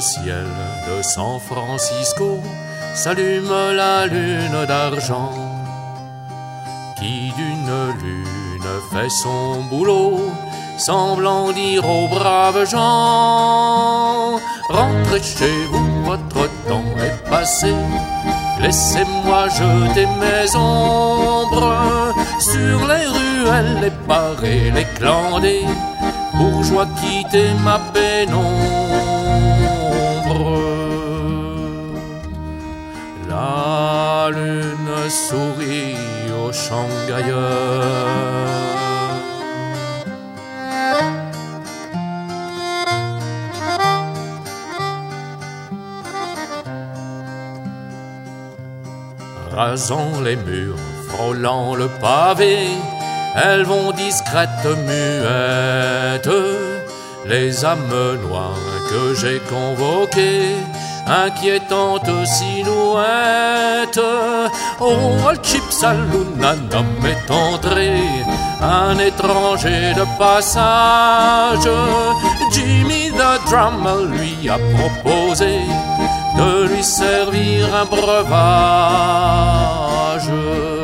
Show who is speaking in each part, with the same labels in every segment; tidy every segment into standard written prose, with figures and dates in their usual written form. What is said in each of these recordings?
Speaker 1: ciel de San Francisco s'allume la lune d'argent qui d'une lune fait son boulot, semblant dire aux braves gens: rentrez chez vous, votre temps est passé, laissez-moi jeter mes ombres sur les ruelles, les parés, les clandés, bourgeois quitter ma pénombre. La lune sourit aux Shanghaïens. Rasant les murs, frôlant le pavé, elles vont discrètes, muettes, les âmes noires que j'ai convoquées, inquiétantes silhouettes. Oh, al Chip Saloon, un homme est entré, un étranger de passage. Jimmy the Drummer lui a proposé de lui servir un breuvage.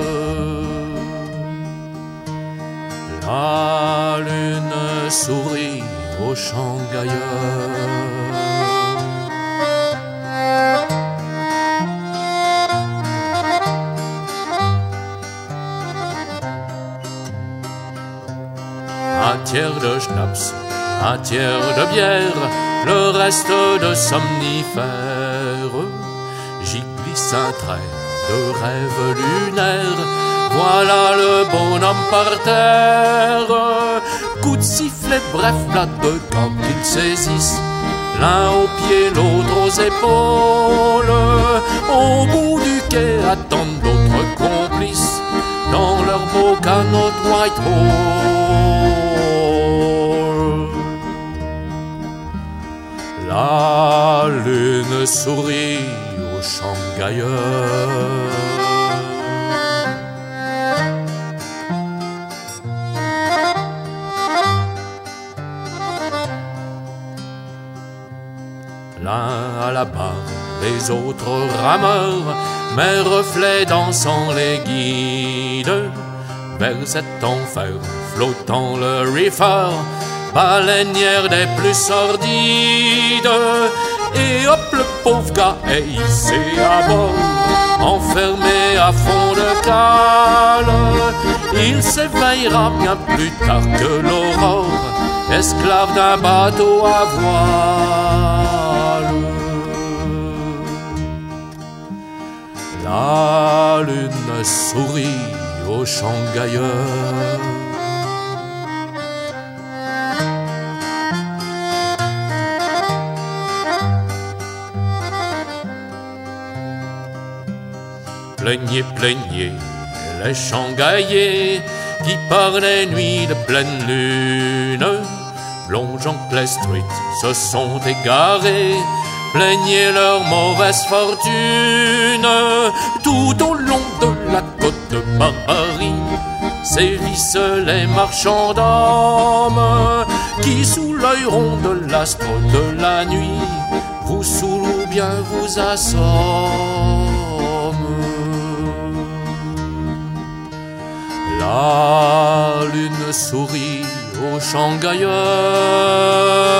Speaker 1: La lune sourit aux Shanghaïens. Un tiers de schnapps, un tiers de bière, le reste de somnifères. J'y glisse un trait de rêve lunaire, voilà le bonhomme par terre. Coup de sifflet, bref, plat de quand ils saisissent, l'un aux pieds, l'autre aux épaules. Au bout du quai attendent d'autres complices, dans leur beau canot Whitehall. La lune sourit aux Shanghaïens. L'un à la barre, les autres rameurs, mes reflets dansant les guides vers cet enfer flottant le reefer, baleinière des plus sordides. Et hop, le pauvre gars est hissé à bord, enfermé à fond de cale. Il s'éveillera bien plus tard que l'aurore, esclave d'un bateau à voile. La lune sourit aux Shanghaïens. Plaignez, plaignez les Shanghaïens qui par les nuits de pleine lune, plongeant les streets, se sont égarés. Plaignez leur mauvaise fortune. Tout au long de la côte de Barbarie sévissent les marchands d'hommes qui, sous l'œil rond de l'astre de la nuit, vous saoulent ou bien vous assomment. La lune sourit aux Shanghaïens.